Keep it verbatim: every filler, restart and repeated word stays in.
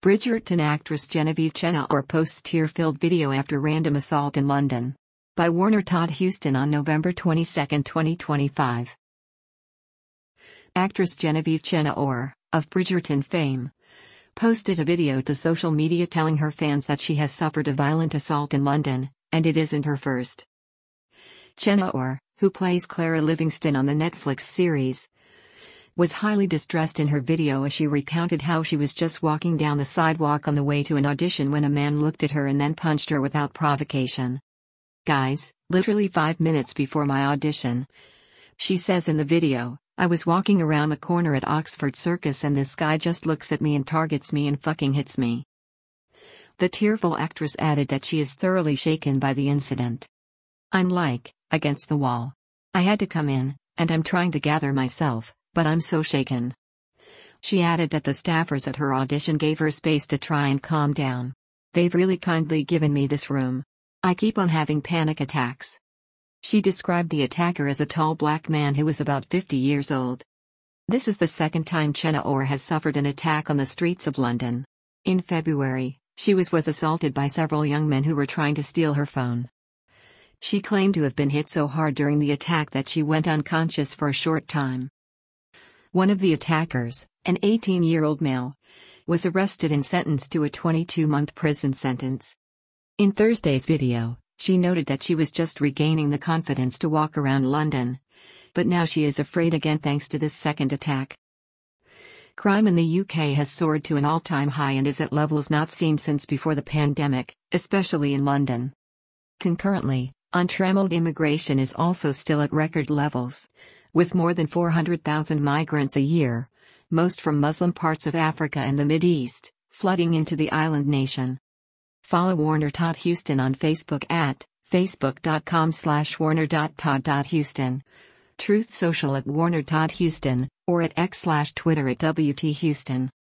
Bridgerton actress Genevieve Chennaour posts tear-filled video after random assault in London. By Warner Todd Huston on November twenty-second, twenty twenty-five. Actress Genevieve Chennaour, of Bridgerton fame, posted a video to social media telling her fans that she has suffered a violent assault in London, and it isn't her first. Chennaour, who plays Clara Livingston on the Netflix series, was highly distressed in her video as she recounted how she was just walking down the sidewalk on the way to an audition when a man looked at her and then punched her without provocation. "Guys, literally five minutes before my audition," she says in the video, "I was walking around the corner at Oxford Circus and this guy just looks at me and targets me and fucking hits me." The tearful actress added that she is thoroughly shaken by the incident. "I'm like, against the wall. I had to come in, and I'm trying to gather myself, but I'm so shaken." She added that the staffers at her audition gave her space to try and calm down. "They've really kindly given me this room. I keep on having panic attacks." She described the attacker as a tall black man who was about fifty years old. This is the second time Chennaour has suffered an attack on the streets of London. In February, she was, was assaulted by several young men who were trying to steal her phone. She claimed to have been hit so hard during the attack that she went unconscious for a short time. One of the attackers, an eighteen-year-old male, was arrested and sentenced to a twenty-two-month prison sentence. In Thursday's video, she noted that she was just regaining the confidence to walk around London, but now she is afraid again thanks to this second attack. Crime in the U K has soared to an all-time high and is at levels not seen since before the pandemic, especially in London. Concurrently, untrammeled immigration is also still at record levels, with more than four hundred thousand migrants a year, most from Muslim parts of Africa and the Mideast, flooding into the island nation. Follow Warner Todd Huston on Facebook at facebook.com slash warner.todd.huston, Truth Social at Warner Todd Huston, or at X slash Twitter at W T Huston.